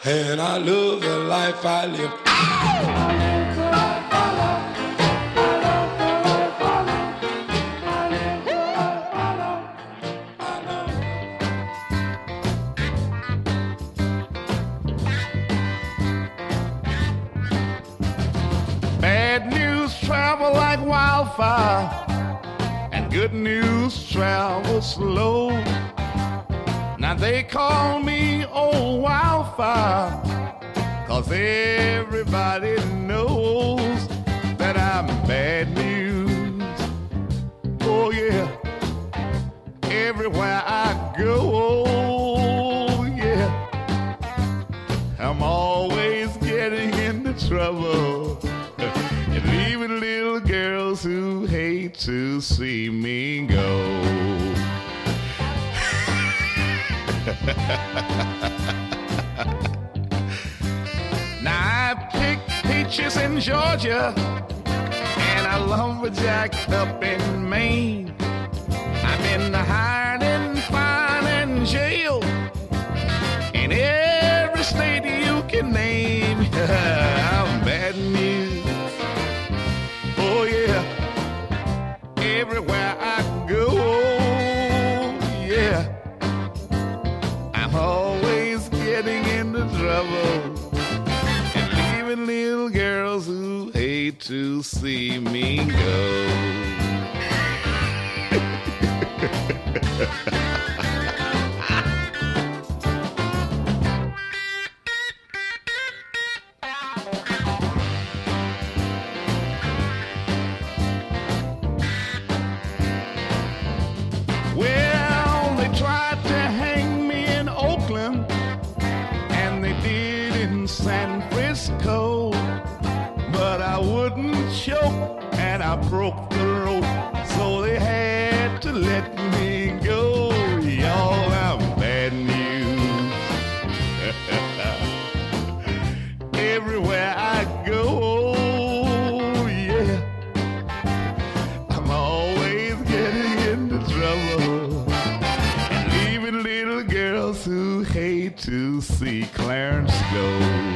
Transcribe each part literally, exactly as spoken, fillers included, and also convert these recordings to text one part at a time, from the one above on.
and I love the life I live. Bad news travel like wildfire, and good news travel slow. Now they call me old wildfire, 'cause everybody knows that I'm bad news. Oh yeah, everywhere I go, oh yeah, I'm always getting into trouble and leaving little girls who hate to see me go. Now I picked peaches in Georgia, and I lumberjack up in Maine. I've been hired and fined and jail in every state you can name. I'm bad news. Oh yeah, everywhere I go, yeah, I'm always getting into trouble and leaving little girls who hate to see me go. Well, they tried to hang me in Oakland, and they did in San Francisco, but I wouldn't choke, and I broke the rope, so they had to let me go. Y'all, I'm bad news. Everywhere I go, yeah, I'm always getting into trouble and leaving little girls who hate to see Clarence go.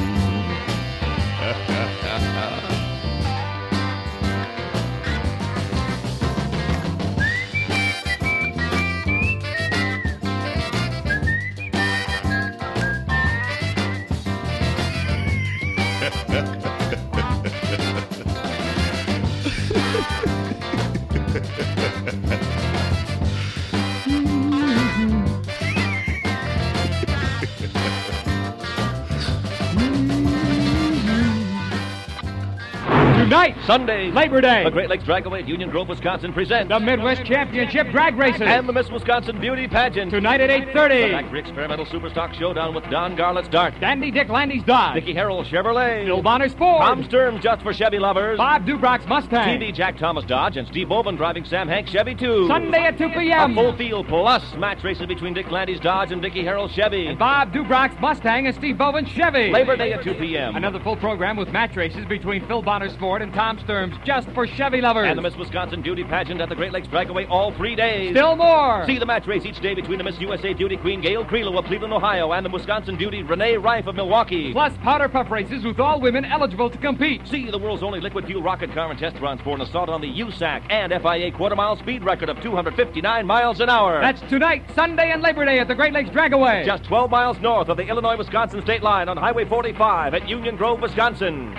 Tonight, Sunday, Labor Day, the Great Lakes Dragaway at Union Grove, Wisconsin presents the Midwest Championship Drag Races, and the Miss Wisconsin Beauty Pageant. Tonight at eight thirty. The Factory Experimental Superstock Showdown with Don Garlett's Dart, Dandy Dick Landy's Dodge, Dickie Harrell Chevrolet, Phil Bonner's Ford, Tom Stearns Just for Chevy Lovers, Bob Dubrock's Mustang, T V Jack Thomas Dodge, and Steve Bowman driving Sam Hanks Chevy two. Sunday at two p.m. A full field plus match races between Dick Landy's Dodge and Dickie Harrell Chevy. And Bob Dubrock's Mustang and Steve Bowen's Chevy. Labor Day at two p.m. Another full program with match races between Phil Bonner's Ford and Tom Stearns Just for Chevy Lovers. And the Miss Wisconsin Beauty Pageant at the Great Lakes Dragaway all three days. Still more. See the match race each day between the Miss U S A Beauty Queen Gail Creelo of Cleveland, Ohio, and the Wisconsin Beauty Renee Rife of Milwaukee. Plus powder puff races with all women eligible to compete. See the world's only liquid fuel rocket car and test runs for an assault on the U S A C and F I A quarter mile speed record of two hundred fifty-nine miles an hour. That's tonight, Sunday, and Labor Day at the Great Lakes Dragaway. Just twelve miles north of the Illinois-Wisconsin state line on Highway forty-five at Union Grove, Wisconsin.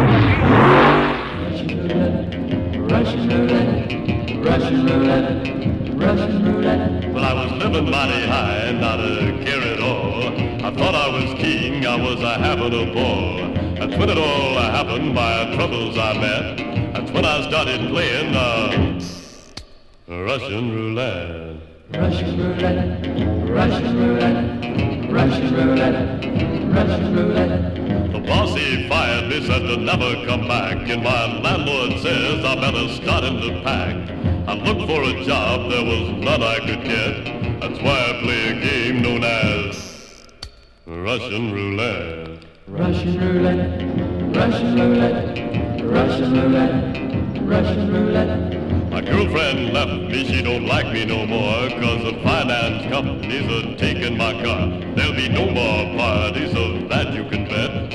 Russian roulette, Russian roulette, Russian roulette. Well, I was living mighty high and not a care at all. I thought I was king, I was a having a ball. That's when it all happened, my troubles I met. That's when I started playing uh, Russian roulette. Russian roulette, Russian roulette, Russian roulette, Russian roulette. The boss, he fired me, said to never come back. And my landlord says I better start in to pack. I looked for a job, there was none I could get. That's why I play a game known as Russian roulette. Russian roulette, Russian roulette, Russian roulette, Russian roulette. My girlfriend left me, she don't like me no more, 'cause the finance companies are taking my car. There'll be no more parties of that you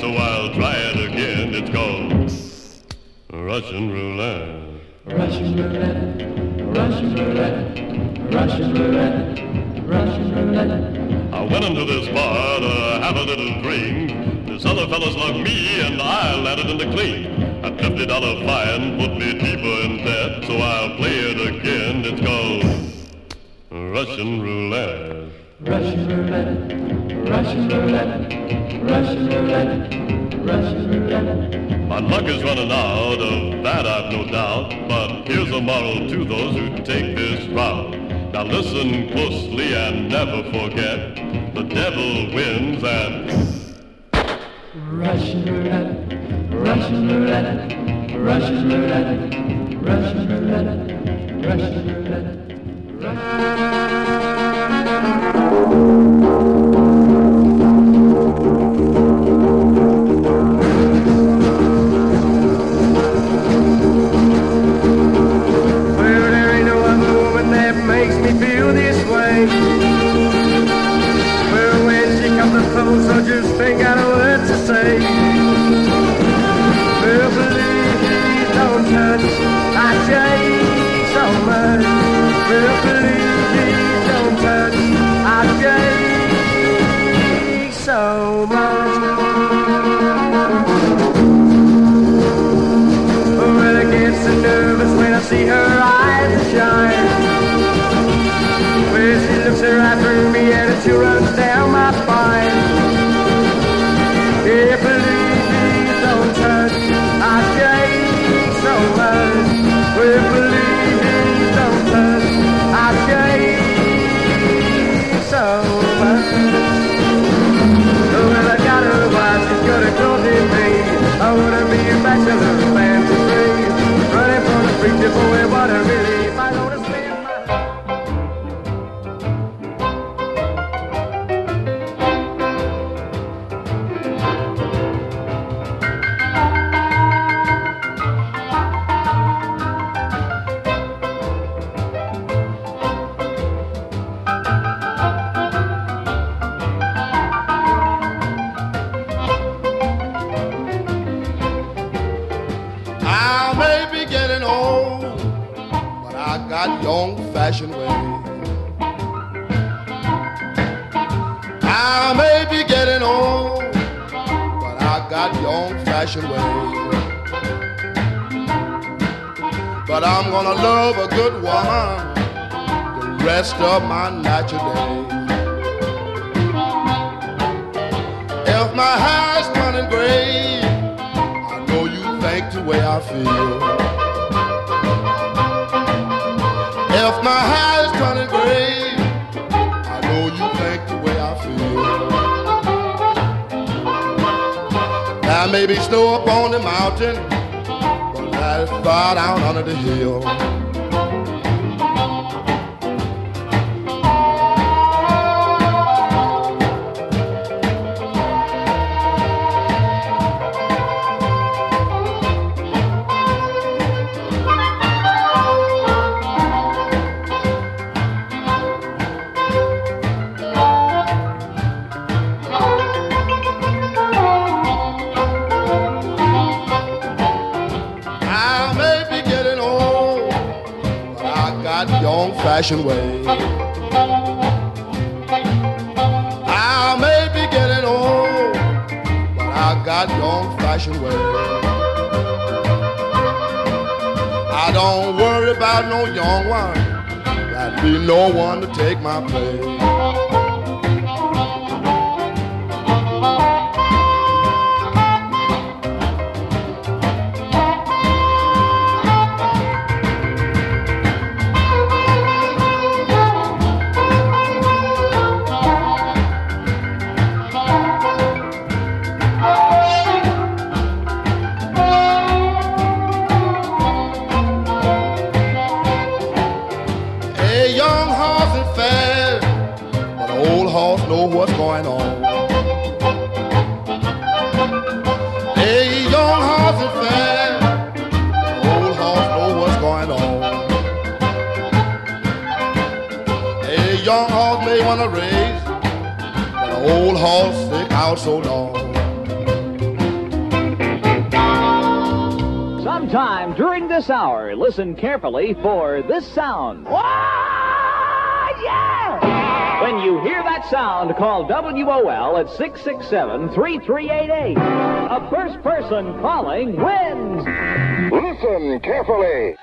so I'll try it again. It's called Russian roulette. Russian roulette, Russian roulette, Russian roulette, Russian roulette. I went into this bar to have a little drink. This other fellas like me and I landed in the clean. A fifty dollar fine put me deeper in debt, so I'll play it again. It's called Russian roulette. Russian roulette, Russian roulette, Russian roulette, Russian roulette. My luck is running out, of that I've no doubt. But here's a moral to those who take this route. Now listen closely and never forget, the devil wins and Russian roulette, Russian roulette, Russian roulette, Russian roulette, Russian roulette, Well, there ain't no other woman that makes me feel this way. Well, when she comes up close, I just ain't got a word to say. Well, please don't touch, I shake so much. Well, please don't touch, I shake so much. Well, I get so nervous when I see her eyes shine. Well, she looks right through me and it runs down my spine. Yeah, please don't touch, I shake so much. Well, please don't touch, I shake so much. Well, I got her wife, she's good at clothing me. I wanna be a bachelor, fancy free. Running from the preacher boy, what a relief. I wanna spend my I may be getting old, but I got the old-fashioned way. I may be getting old, but I got the old-fashioned way. But I'm gonna love a good woman the rest of my natural days. If my hair is turning gray, I know you think the way I feel. If my hair is turning gray, I know you think the way I feel. There may be snow up on the mountain, but that's far down under the hill. Old-fashioned way. I may be getting old, but I got the old-fashioned way. I don't worry about no young one, there'll be no one to take my place. Know what's going on. Hey, young horse is fast, old horse know what's going on. Hey, young horse may want to race, but the old horse stick out so long. Anytime during this hour, listen carefully for this sound. Yeah! When you hear that sound, call W O L at six six seven, three three eight eight. A first person calling wins. Listen carefully.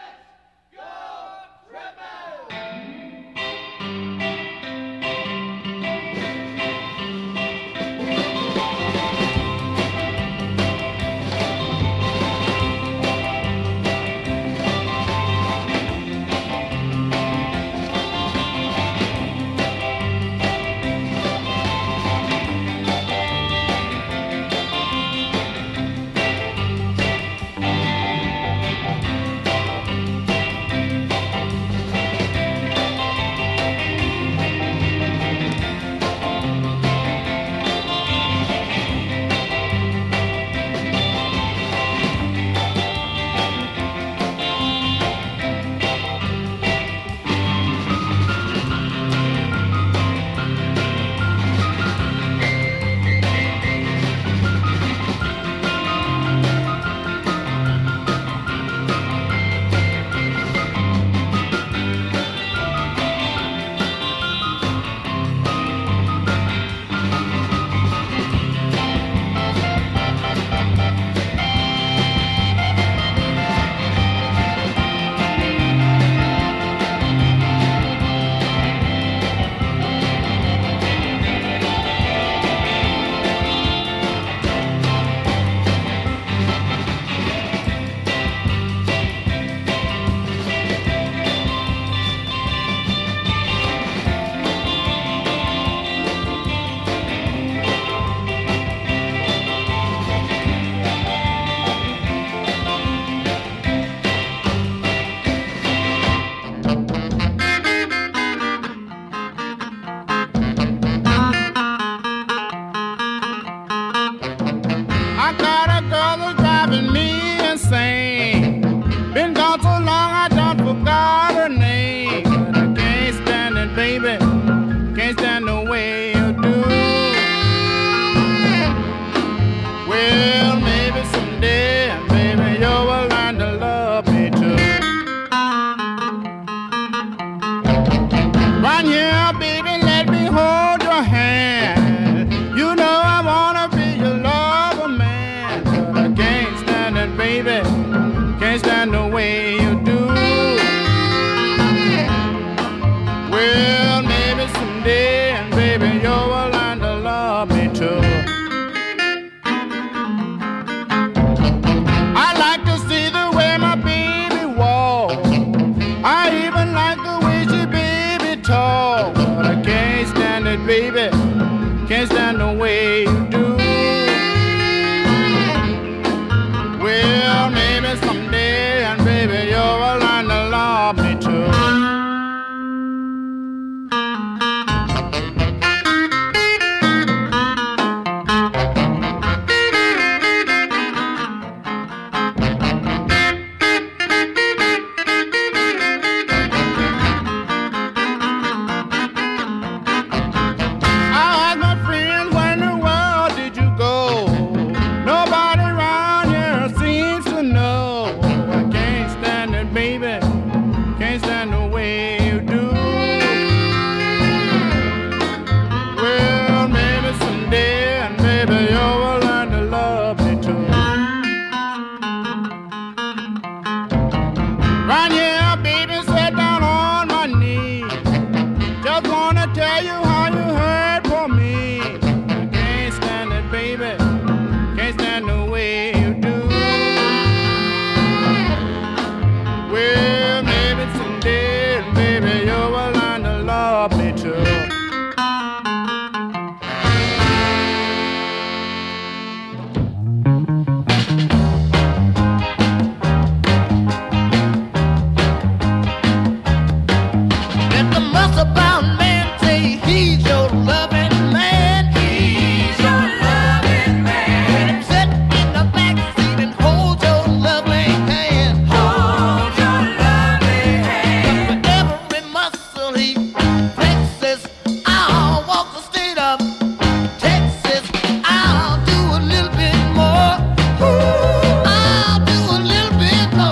I'll do a little bit more.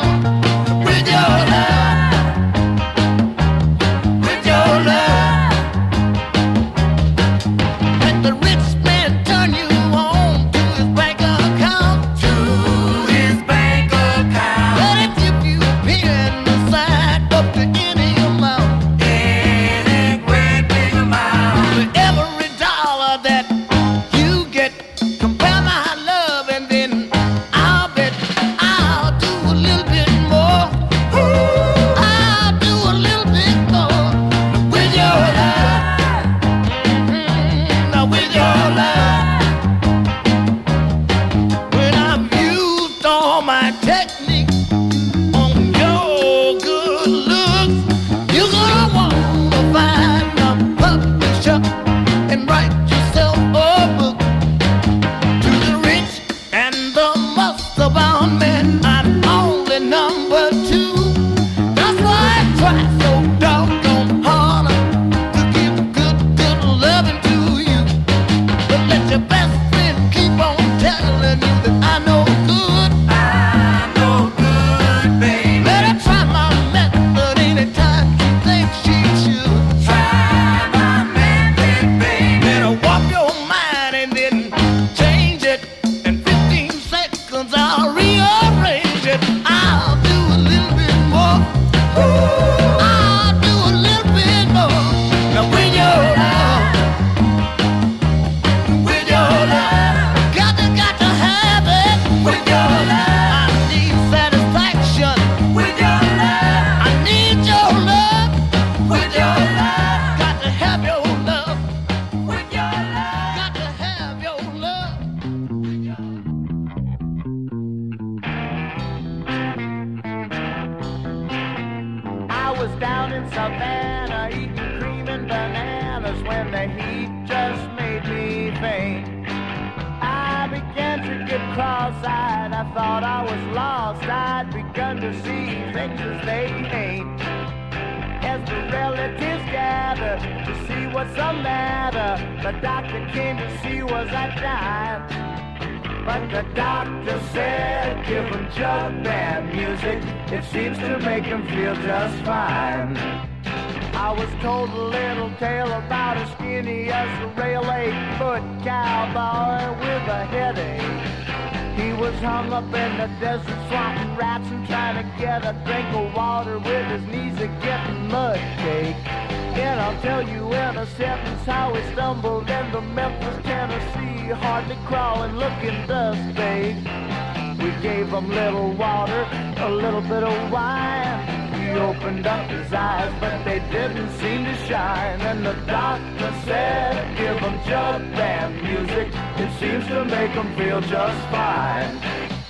Havana, eating cream and bananas when the heat just made me faint. I began to get cross-eyed, I thought I was lost, I'd begun to see things as they ain't. As the relatives gathered to see what's the matter, the doctor came to see was I dying. But the doctor said, give him jug band music, it seems to make him feel just fine. I was told a little tale about a skinny as a rail eight-foot cowboy with a headache. He was hung up in the desert swatting rats and trying to get a drink of water with his knees a getting mud cake. And I'll tell you in a sentence how he stumbled into Memphis, Tennessee, hardly crawling, looking dust fake. We gave him little water, a little bit of wine. He opened up his eyes, but they didn't seem to shine. And the doctor said, give him jug band music, it seems to make him feel just fine.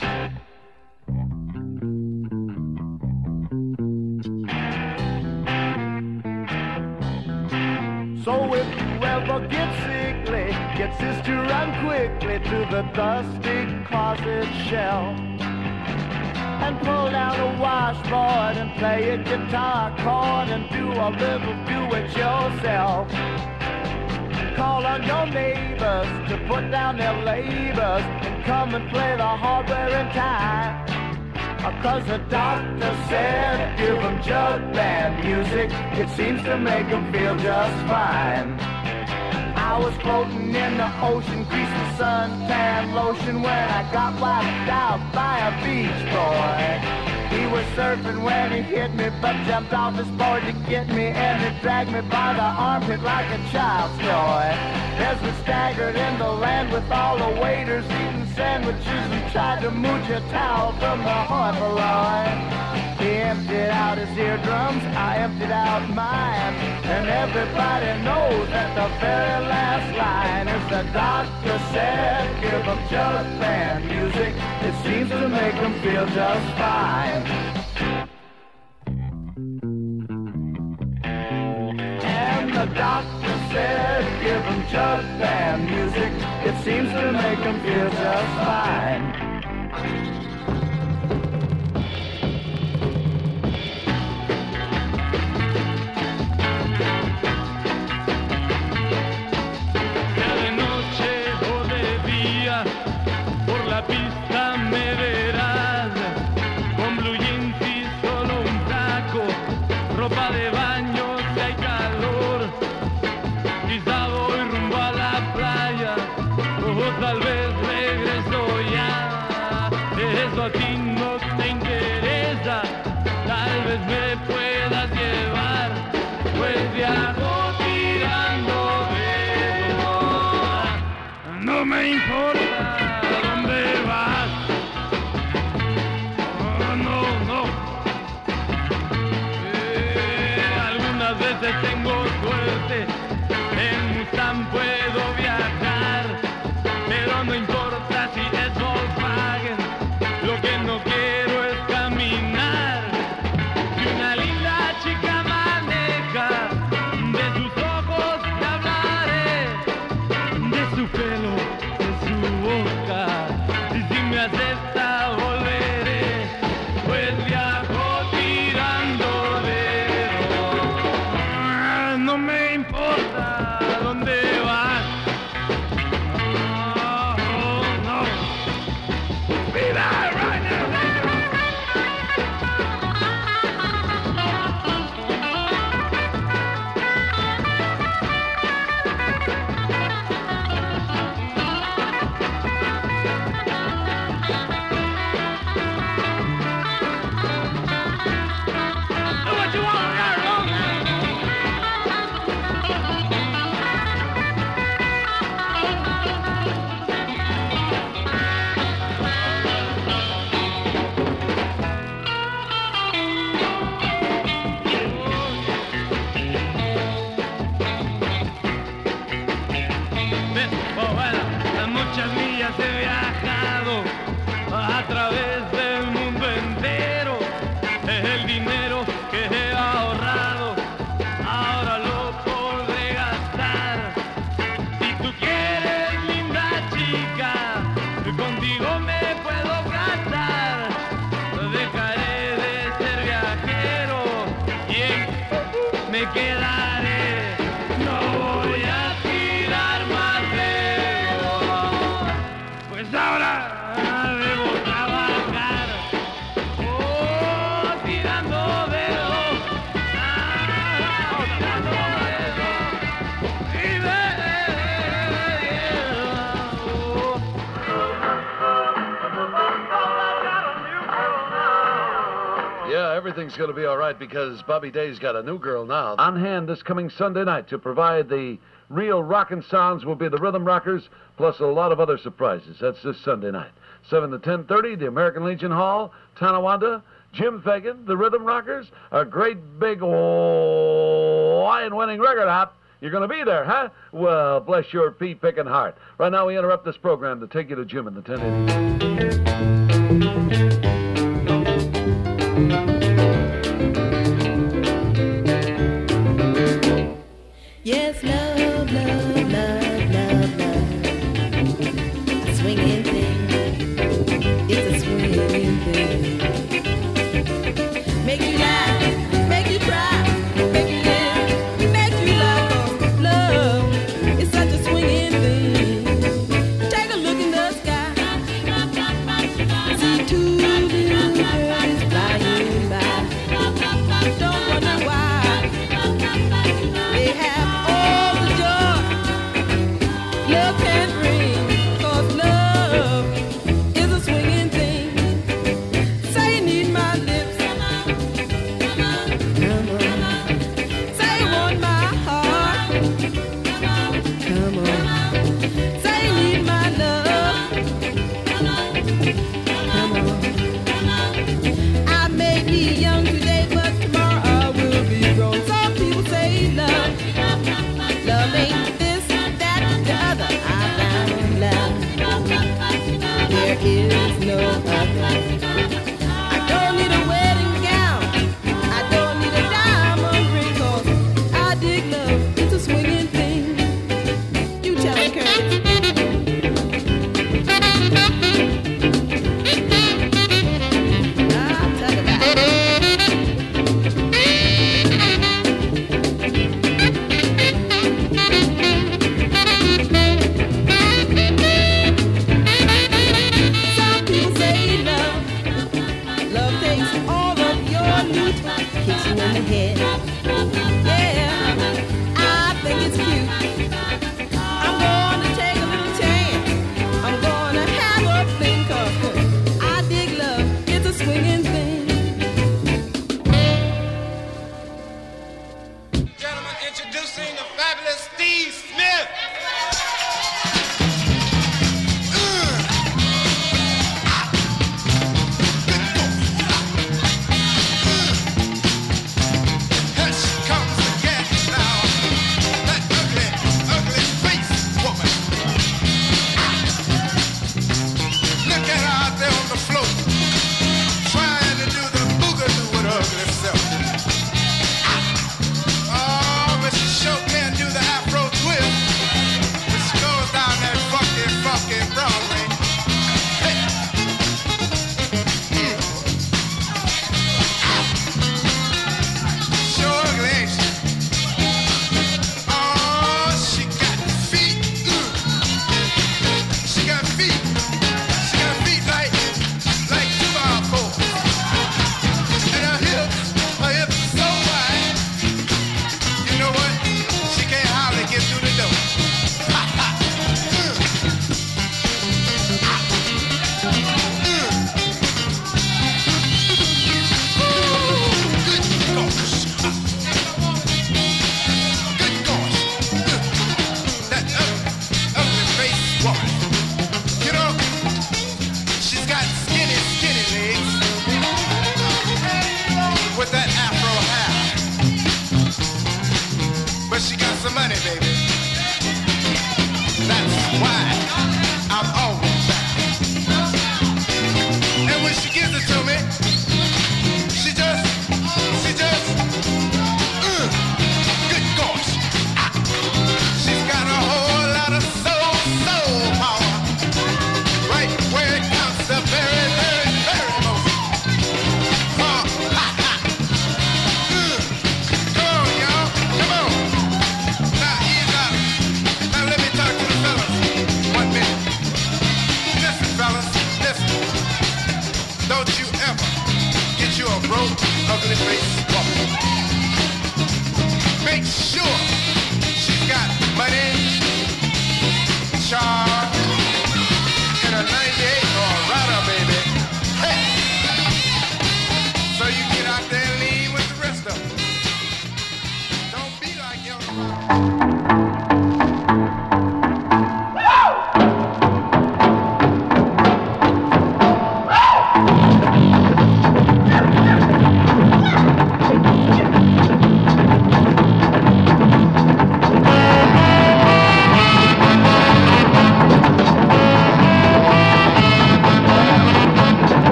So if you ever get sickly, get sister run quickly to the dusty closet shelf and pull down a washboard and play a guitar chord and do a little do-it-yourself. Call on your neighbors to put down their labors and come and play the hardware and tie. Cause the doctor said, give them jug band music, it seems to make them feel just fine. I was floating in the ocean, greasing suntan lotion when I got wiped out by a beach boy. He was surfing when he hit me, but jumped off his board to get me, and he dragged me by the armpit like a child's toy. As we staggered in the land with all the waiters eating sandwiches and tried to mooch a towel from the hoi polloi. He emptied out his eardrums, I emptied out mine, and everybody knows that the very last line is the doctor said, give them jug band music, it seems to make them feel just fine. And the doctor said, give them jug band music, it seems to make them feel just fine. Ropa de baño si hay calor, quizá voy rumbo a la playa, o tal vez regreso ya. Eso a ti no te interesa, tal vez me puedas llevar, pues viajo tirando dedos. No me importa dónde vas, oh, no, no. Tengo suerte, en Mustang puedo viajar, pero no importa si es Volkswagen, lo que no quiero es caminar. Si una linda chica maneja, de sus ojos te hablaré, de su pelo, de su boca, y si me acepta volveré, pues viajo tirando de no me importa dónde vas. Oh, oh, no. Be there right now. Do what you want, muchas millas he viajado a través del mundo entero. El dinero que he ahorrado everything's going to be all right because Bobby Day's got a new girl now. On hand this coming Sunday night to provide the real rockin' sounds will be the Rhythm Rockers, plus a lot of other surprises. That's this Sunday night. seven to ten thirty, the American Legion Hall, Tonawanda, Jim Fagan, the Rhythm Rockers, a great big lion-winning record hop. You're going to be there, huh? Well, bless your pea-picking heart. Right now, we interrupt this program to take you to Jim in the ten eighty. Yes, love, love, love, love, love. Swinging thing. It's a swinging thing. Make you laugh, make you cry, make you live, make you laugh. Love is such a swinging thing. Take a look in the sky. See two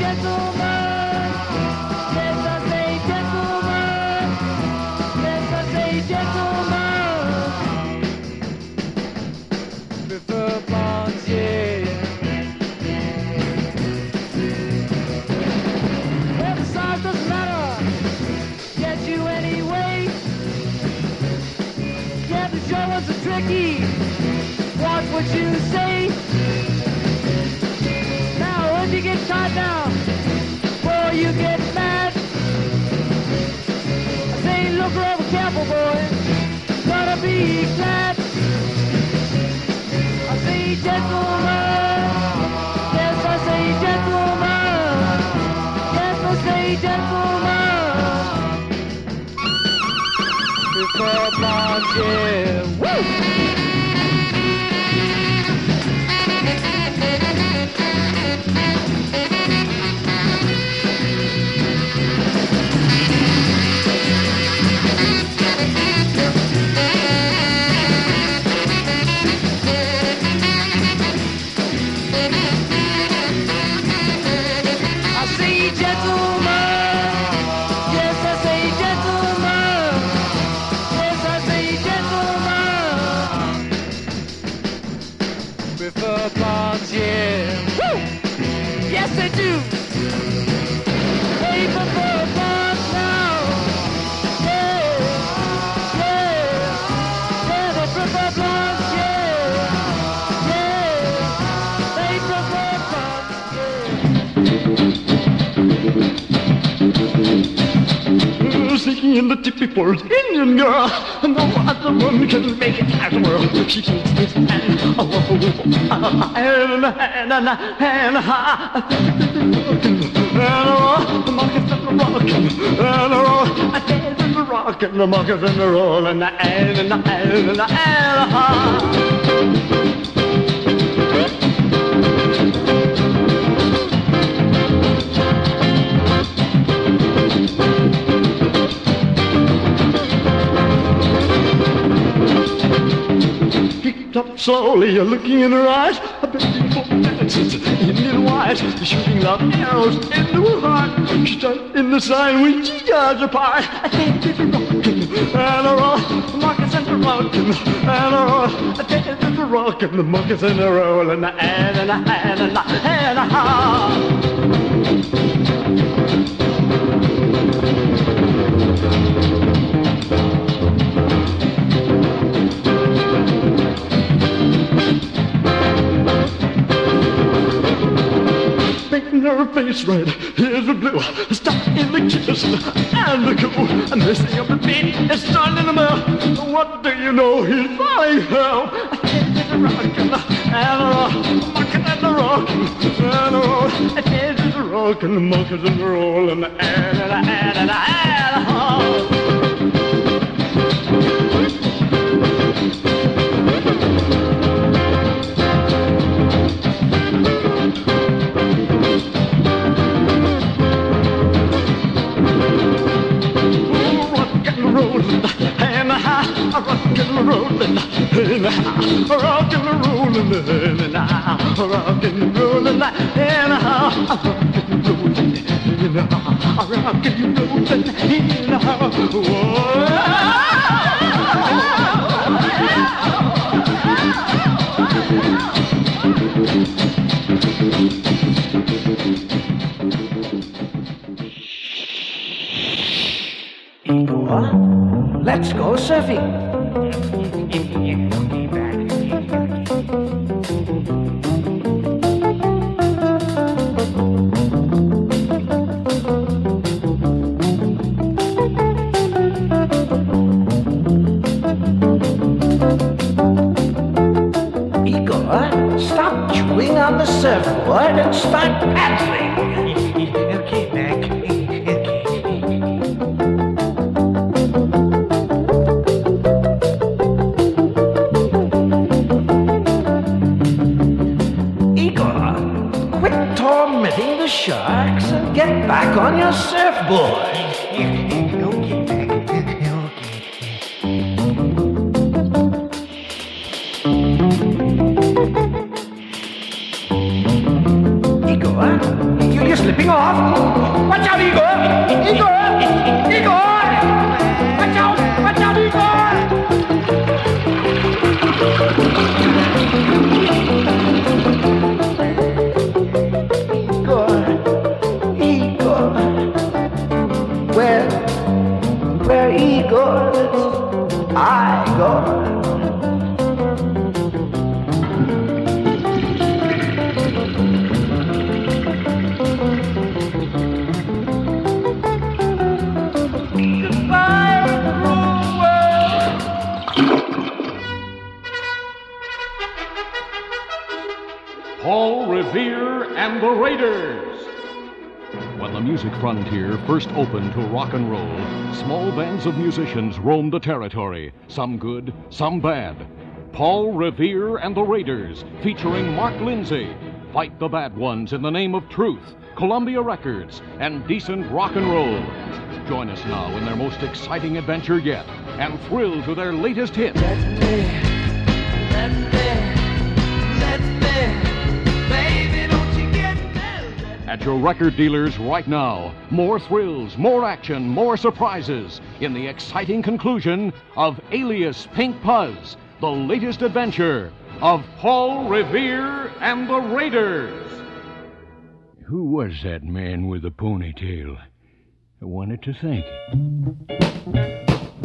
gentleman. Yes, I say gentleman. Yes, I say gentleman. Prefer blondes, yeah. Well, the size doesn't matter. Get you anyway. Yeah, the show was a tricky. Watch what you say. Now, when you get caught down, boy, you get mad. I say, look over careful, boy. Gotta be glad. I say, gentlemen. Yes, I say, gentlemen. Yes, I say, gentlemen. Prefer blondes, yeah. Woo! Sneaking in the tippy for Indian girl. No other one can make it as well. She takes his hand, oh, oh, oh, and and and and the market's in the rockin', and the roll, I dance in the rockin', the market's in the roll, and the and and the and and the up slowly, you're looking in her eyes. A baby for dances in the white, shooting love arrows into her heart. She stood in the sign with she yards apart. I think it's a rockin' and a roll, the market's in the rockin' and a roll. I think it's a rockin', the market's in the roll, and the and and the and and the and a ha. Her face red, here's the blue. Stop in the kiss and the cool. And missing up the beat is starting in the mill. What do you know? He's falling hell. I can't get the rockin' and the roll, markin' and the rockin' and the roll. I can't get the rockin', the market's in the roll, and the and and the and and the and rollin', and I'm rockin' and rollin', and I'm rockin' and rollin', and I'm rockin' and rollin', and I'm rockin' and rollin', and I'm let's go surfing. On the surfboard and start paddling. Okay, Mac. Igor, quit tormenting the sharks and get back on your surfboard. You you're slipping off. Watch out, Igor! Igor! Igor! Watch out! Watch out, Igor! Igor, Igor, where, where Igor, I go. Paul Revere and the Raiders. When the music frontier first opened to rock and roll, small bands of musicians roamed the territory, some good, some bad. Paul Revere and the Raiders, featuring Mark Lindsay, fight the bad ones in the name of truth, Columbia Records, and decent rock and roll. Join us now in their most exciting adventure yet, and thrill to their latest hit. Let me, let me, let me. At your record dealers right now, more thrills, more action, more surprises in the exciting conclusion of Alias Pink Puzz, the latest adventure of Paul Revere and the Raiders. Who was that man with the ponytail? I wanted to thank him.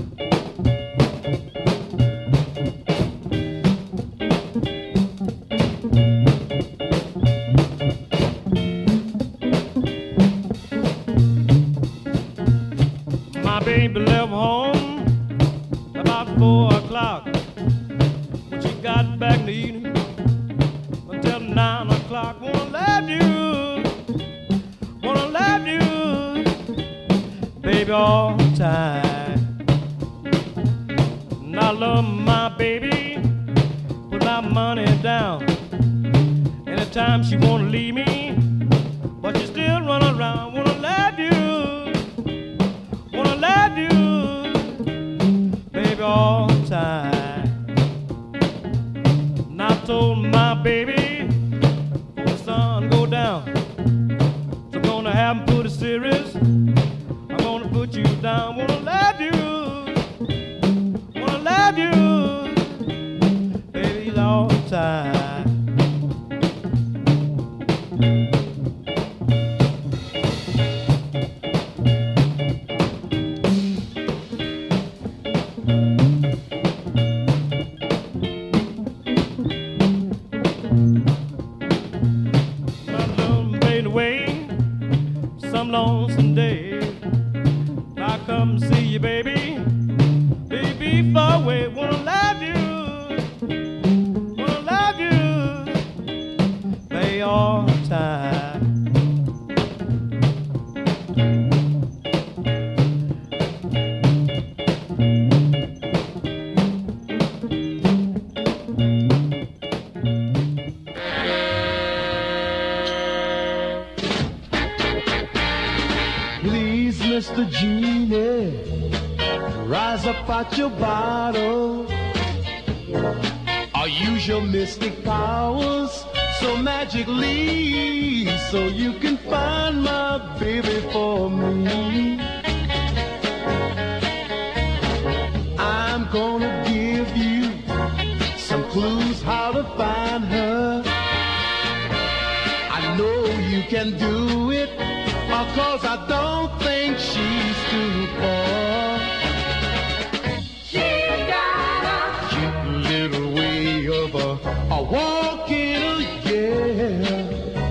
Baby left home about four o'clock. When she got back in the evening until nine o'clock. Wanna love you, wanna love you, baby, all the time. And I love my baby, put my money down. Anytime she wanna leave me, but she still run around. Wanna love you, love you, baby, all the time. And I told my baby, when the sun go down, so I'm gonna have him put a series. I'm gonna put you down. Wanna love you, wanna love you, baby, all the time. Lonesome day, I come see you, baby. Baby, far away, wanna love you, wanna love you, baby, all the time. Mister Genie, rise up out your bottle. Or use your mystic powers so magically, so you can find my baby for me. I'm gonna give you some clues how to find her. I know you can do it, cause I don't think she's too far. She's got a cute little way of a, a walking, yeah.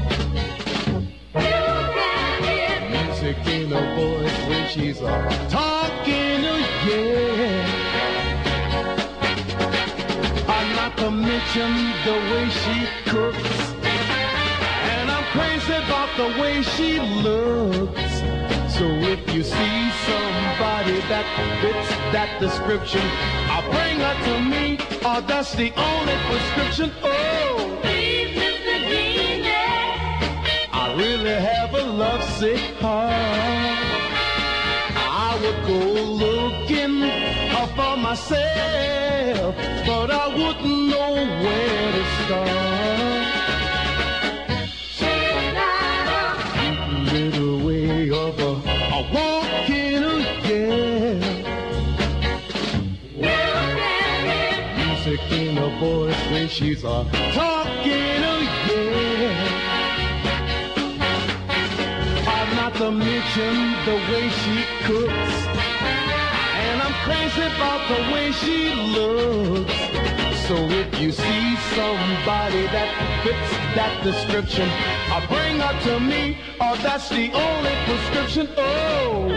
You can hear music in her voice when she's a talking, yeah. I'm not to mention the way she cooks, and I'm crazy about the way she looks. So if you see somebody that fits that description, I'll bring her to me, or that's the only prescription. Oh, please, Mister Genie, I really have a lovesick heart. I would go looking for myself, but I wouldn't know where to start. she's a talking, oh yeah. I'm not to mention the way she cooks, and I'm crazy about the way she looks. So if you see somebody that fits that description, uh, bring her to me, or that's the only prescription. Oh,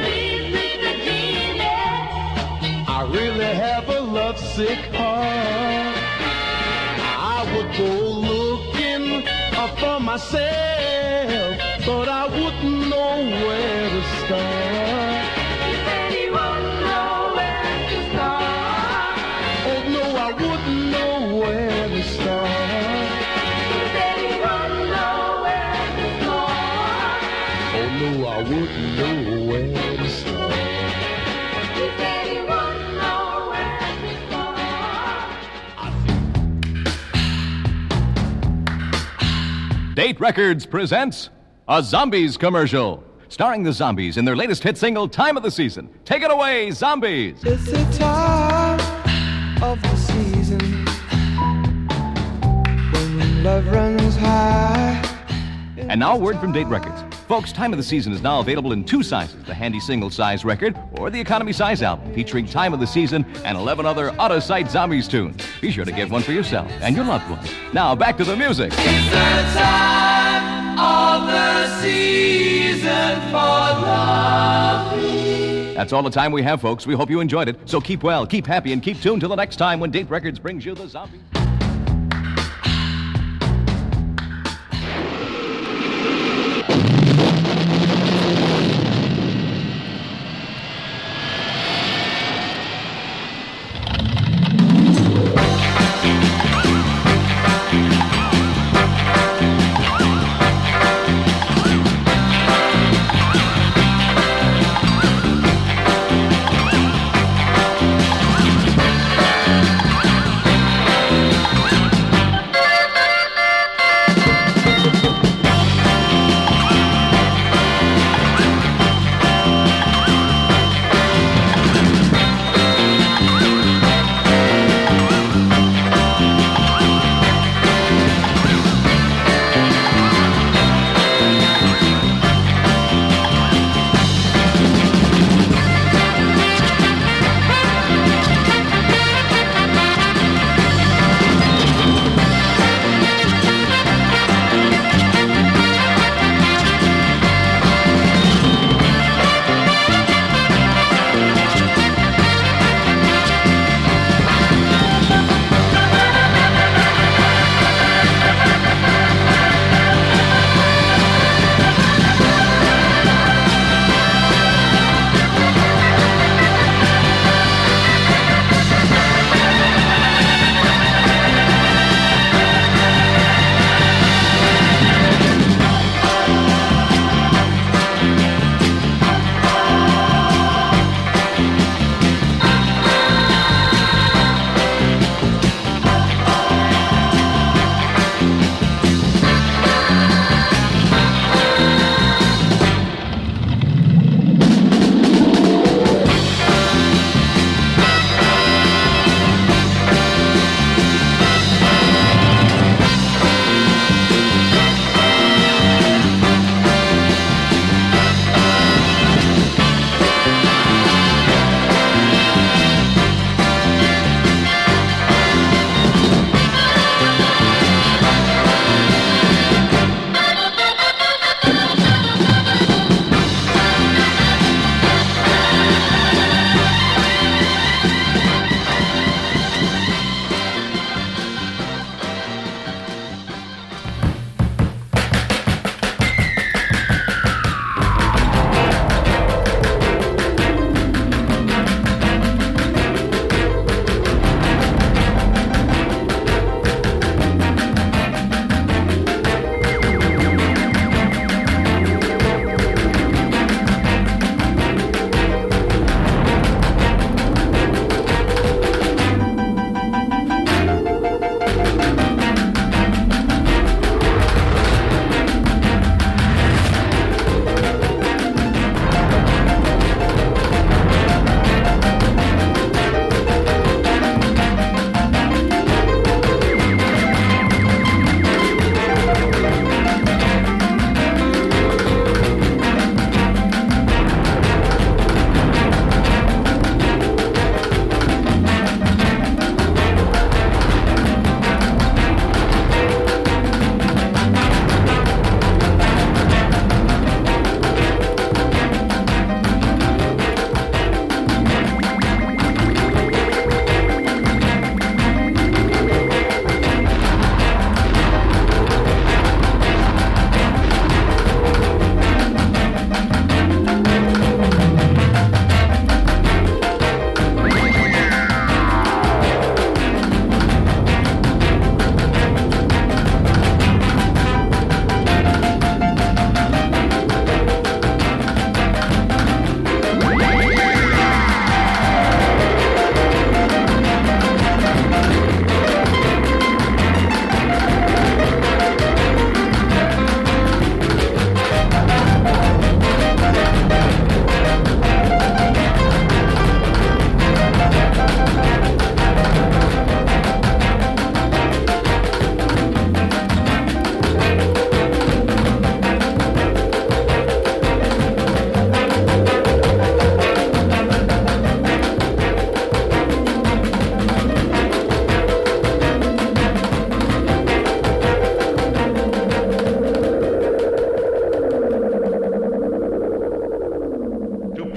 I really have a lovesick heart. I would go looking uh, for myself, but I wouldn't know where to start. He said he wouldn't know where to start. Oh no, I wouldn't know where to start. He said he wouldn't know where to start. Oh no, I wouldn't know where to start. He said he wouldn't know where to start. Date Records presents a Zombies commercial, starring the Zombies in their latest hit single, Time of the Season. Take it away, Zombies! It's the time of the season when love runs high. And now a word from Date Records. Folks, Time of the Season is now available in two sizes, the handy single-size record or the economy size album, featuring Time of the Season and eleven other out-of-sight Zombies tunes. Be sure to get one for yourself and your loved ones. Now, back to the music. It's the time of the season for loving. That's all the time we have, folks. We hope you enjoyed it. So keep well, keep happy, and keep tuned till the next time when Date Records brings you the Zombies.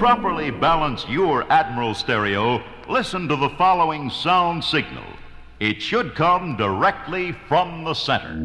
properly balance your Admiral stereo, listen to the following sound signal. It should come directly from the center.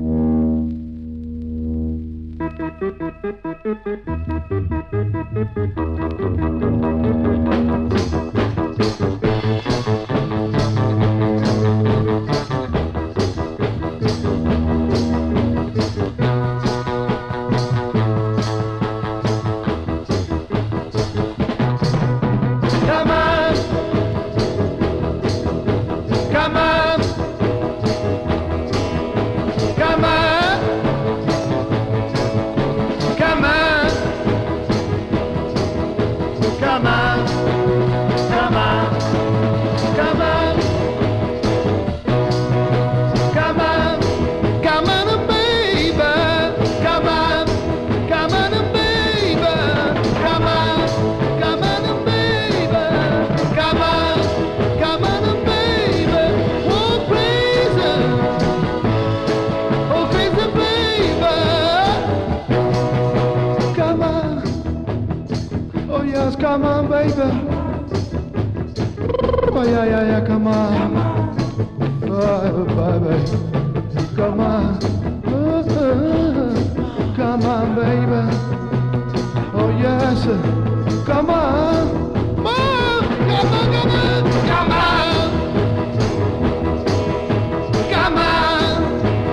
Come on, baby. Oh, yeah, yeah, yeah, come on. Oh, baby. Come on. Oh, oh, come on, baby. Oh, yes. Come on. Oh, come on, come on. Come on. Come on.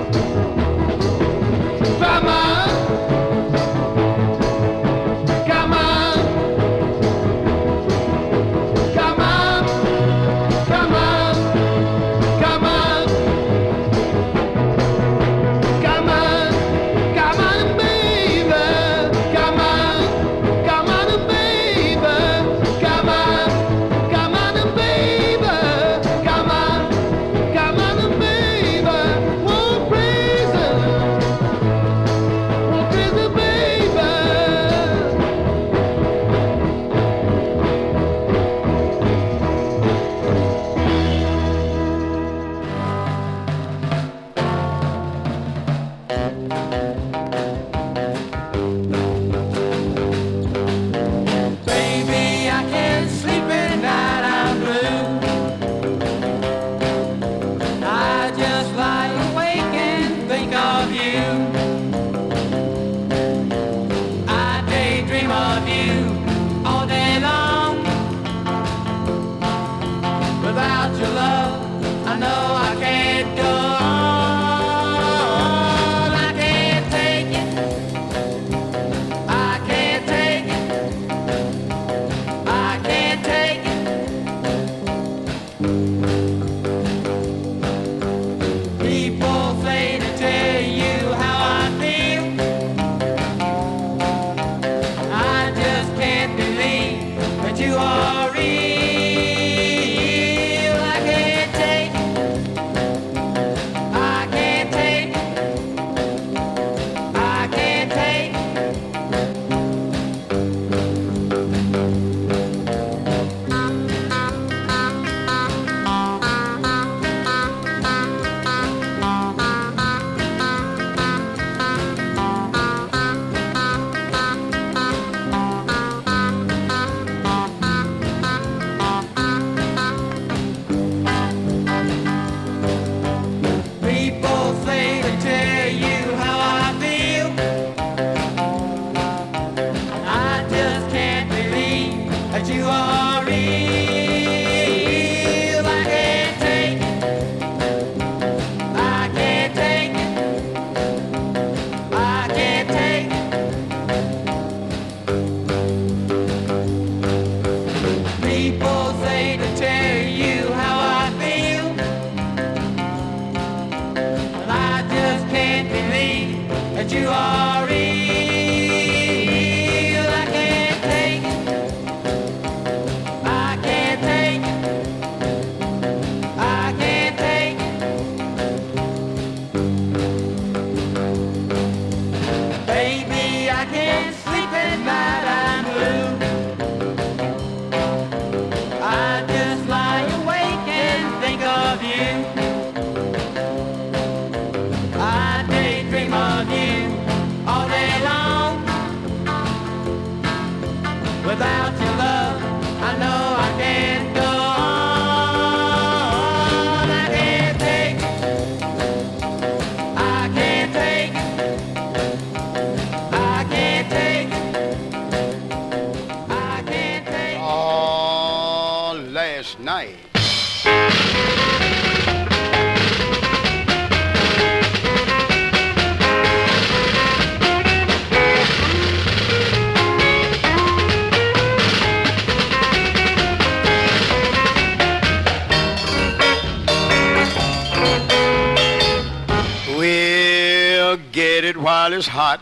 Come on. Come on, last night. We'll get it while it's hot.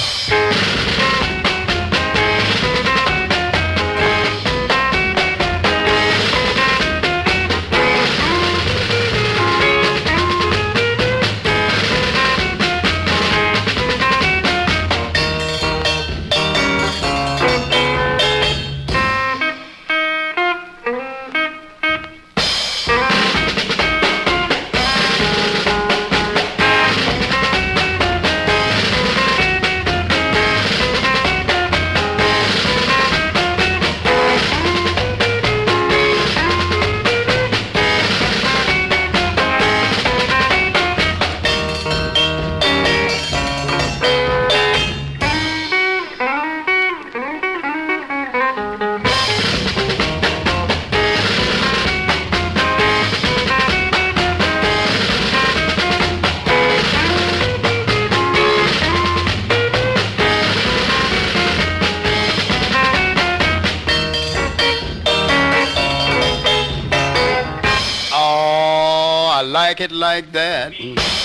Like it like that.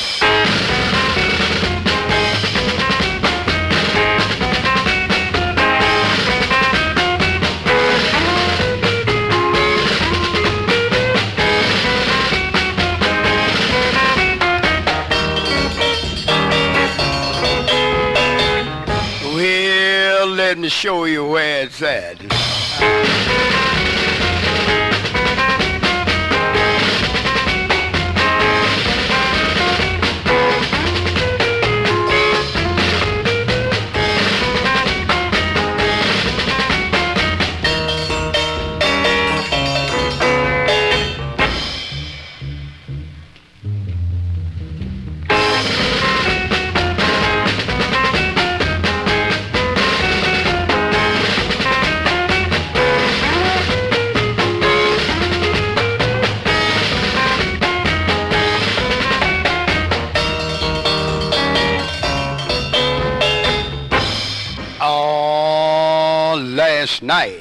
Well, let me show you where it's at. Last night.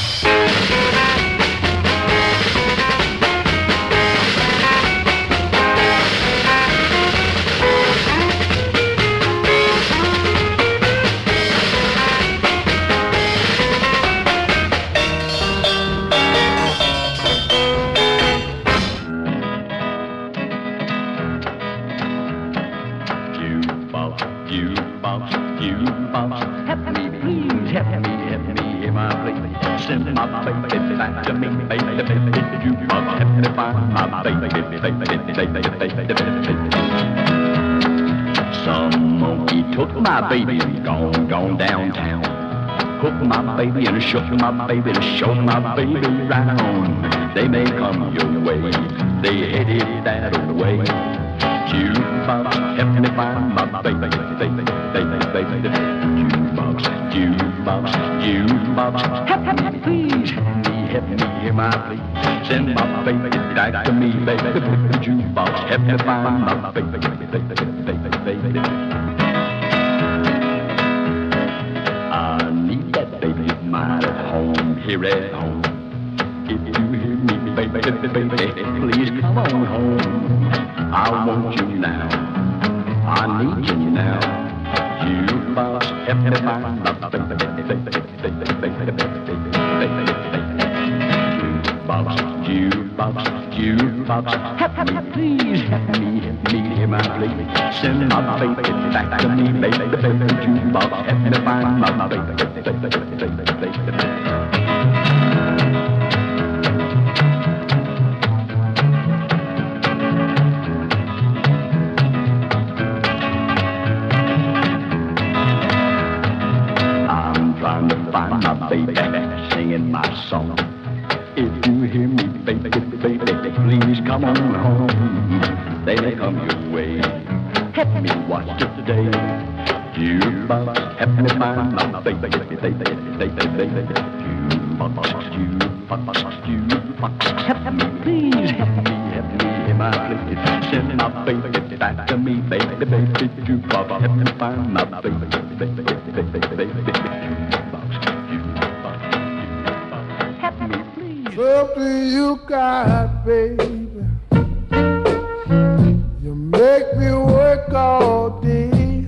Send my baby back to me, baby, baby, baby, you must help me find my baby, baby, baby, baby, baby, baby, baby. Some monkey took my baby and gone, gone downtown. Hook my baby and shook my baby and show my baby round. They may come your way, they headed that way. Jukebox, help me find my baby, baby, baby, baby, baby. Jukebox, jukebox, jukebox, help me, please, help me, help me hear my plea. Send my baby back to me, baby, baby, jukebox, help me find my baby, baby, baby, baby, baby. I need that baby of mine at home, here at home. If you hear me, baby, baby, baby, please come on home. I want you now, I need you now. Jukebox, help me find my baby, baby, baby, baby, baby, baby. Jukebox, jukebox, jukebox, help me please, help me, help me hear my plea. Send my baby back to me, baby, baby, jukebox, help me find my baby, baby, baby, baby, baby, baby. Baby, singing my song. If you hear me, baby, baby, please come on home. They may come your way. Help me watch it today. Jukebox, help me find my baby, baby, baby, baby, baby. Jukebox, jukebox, jukebox. jukebox. Help me, please, help me, help me, am I please? Send my baby back to me, baby, baby, jukebox. Help me find my baby, baby, baby, baby, baby, jukebox, jukebox, jukebox. Help me, please. Something you got, baby. You make me work all day.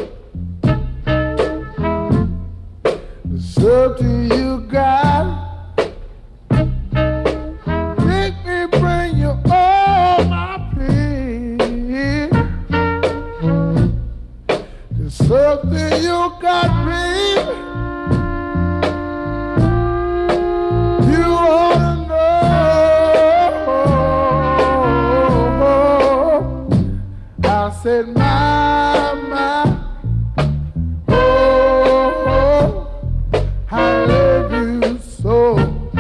Something you got, make me bring you all my pain. There's something you got, baby. You ought to know. I said, my, my. I love you so.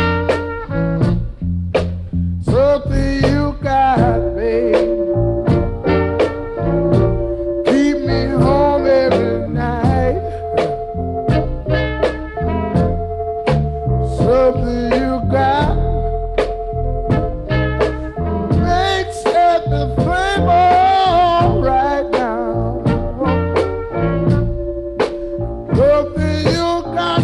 Something you got, babe. Keep me home every night. Something you got makes everything all right now. Something you got.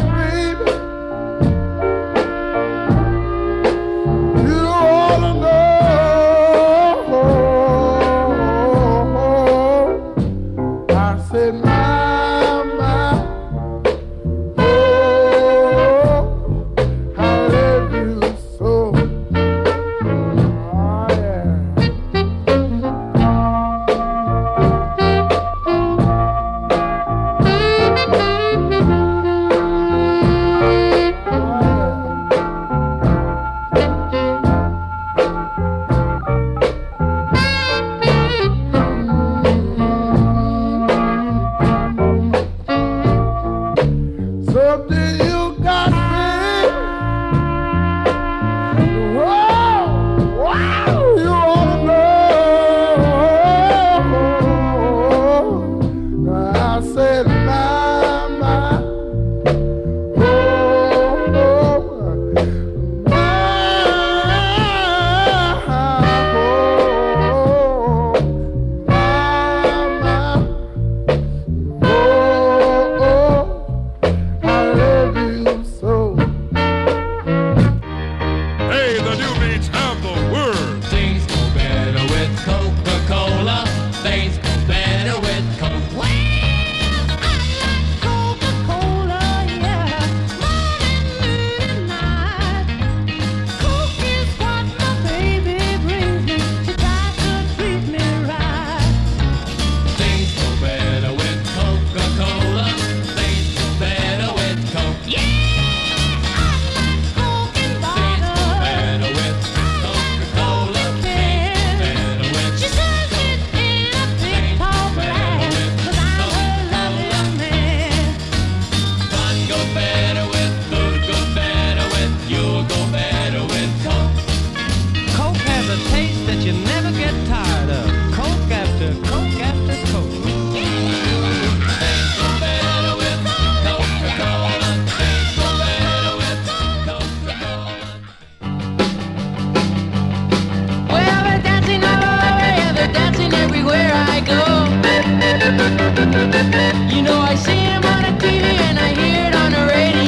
You know I see him on the T V and I hear it on the radio.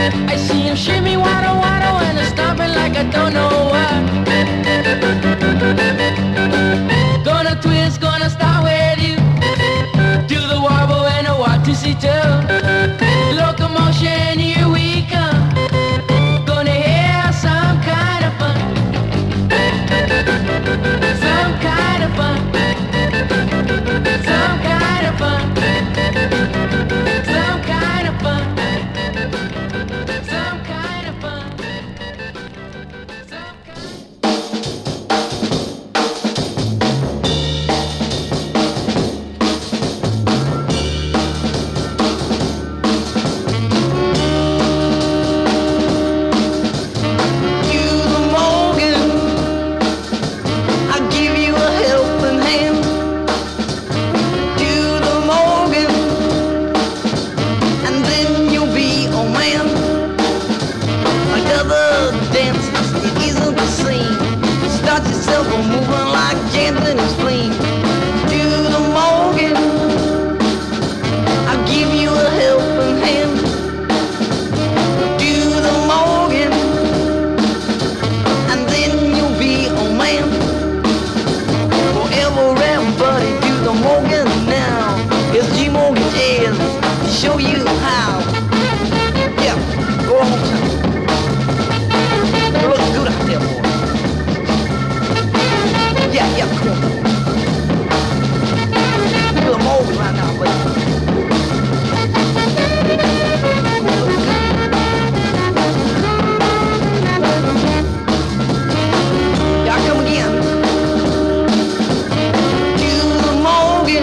I see him shimmy, waddle, waddle, and I'm stomping like I don't know what. Gonna twist, gonna start with you. Do the wobble and a walk to see two. Locomotion, here we come. Gonna have some kind of fun. Some kind of fun. Some kind of fun. Some kind of fun. Some kind of fun. Show you how. Yeah, go on. You look good out there, boy. Yeah, yeah, come on. You're a Morgan right now, buddy. Yeah, come again. To the Morgan,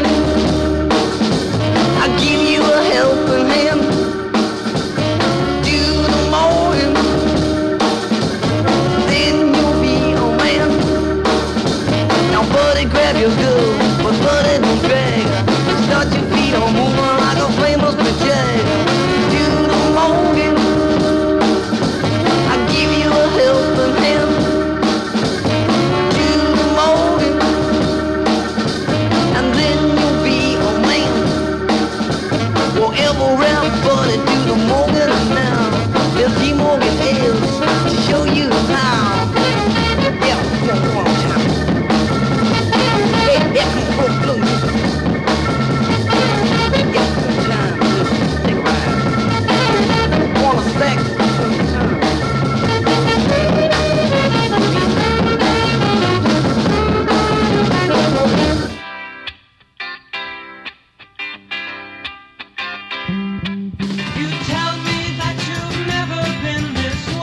I give you a helping hand. Do the morning, then you'll be a man. Now, buddy, grab your girl, but buddy, don't drag her. Start your feet on moving like a famous projector. Do the morning, I give you a helping hand. Do the morning, and then you'll be a man. Whatever rap, buddy, do the Morgan now. There's D Morgan is to show you how. Yeah, come on, come on, time. Hey, yeah, come on, blues. Yeah, come on, time, blues. Take a ride. Wanna stack? Come on, time. You tell me that you've never been this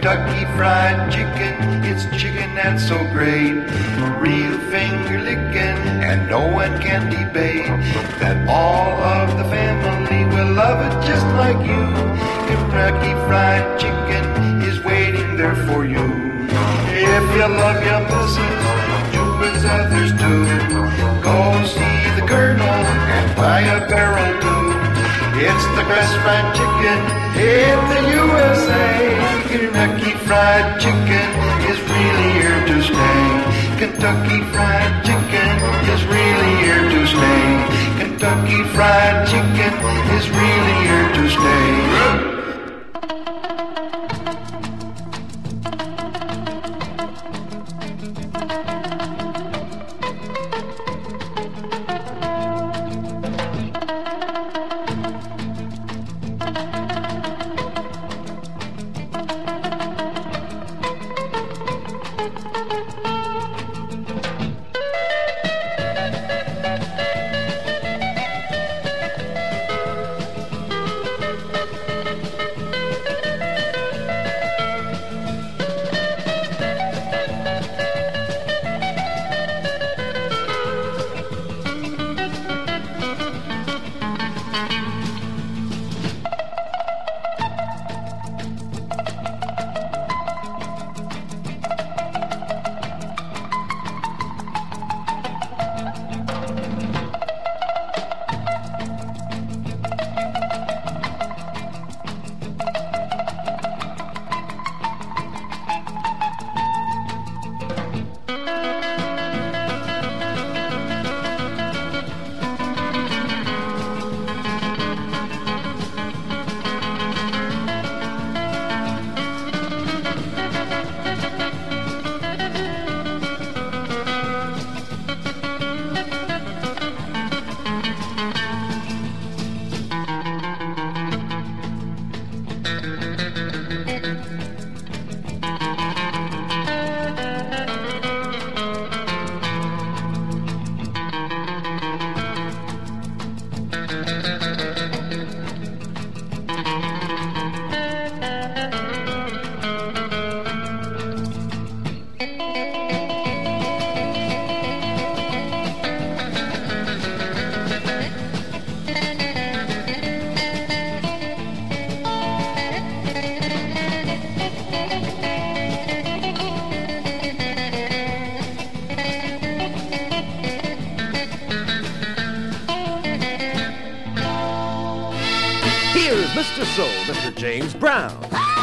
Kentucky Fried Chicken, it's chicken that's so great. Real finger licking, and no one can debate that all of the family will love it just like you. Kentucky Fried Chicken is waiting there for you. If you love your missus, do as others do. Go see the Colonel and buy a barrel too. It's the best fried chicken in the U S A. Kentucky Fried Chicken is really here to stay. Kentucky Fried Chicken is really here to stay. Kentucky Fried Chicken is really here to stay. Here's Mister Soul, Mister James Brown.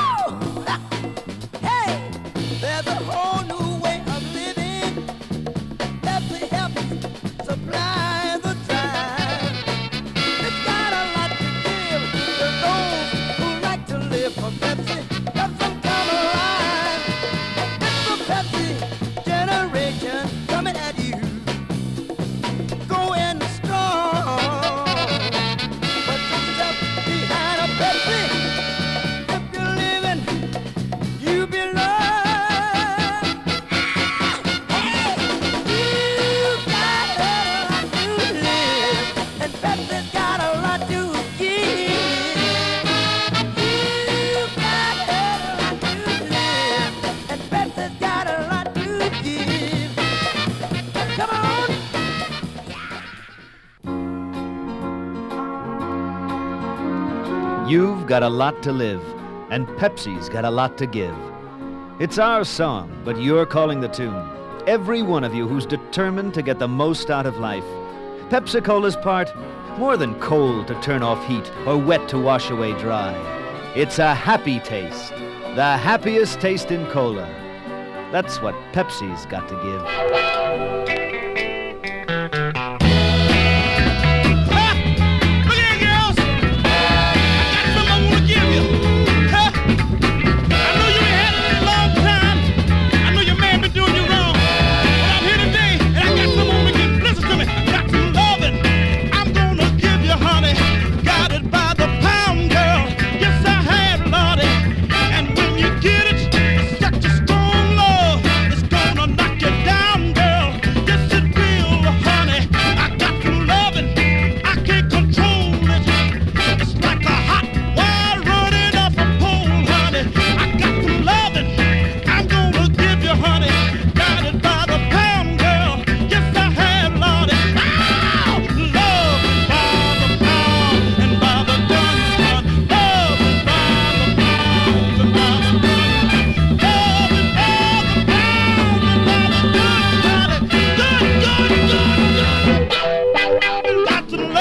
Hey, there's a whole new way of living. Pepsi helps supply the drive. It's got a lot to give to those who like to live for Pepsi. Helps them come alive. It's the Pepsi generation coming at you. Going strong. But yourself behind a Pepsi. If you're living, you belong. You've got a lot to live, and Pepsi's got a lot to give. You've got a lot to live, and Pepsi's got a lot to give. Come on. You've got a lot to live, and Pepsi's got a lot to give. It's our song, but you're calling the tune. Every one of you who's determined to get the most out of life. Pepsi-Cola's part, more than cold to turn off heat or wet to wash away dry. It's a happy taste, the happiest taste in cola. That's what Pepsi's got to give.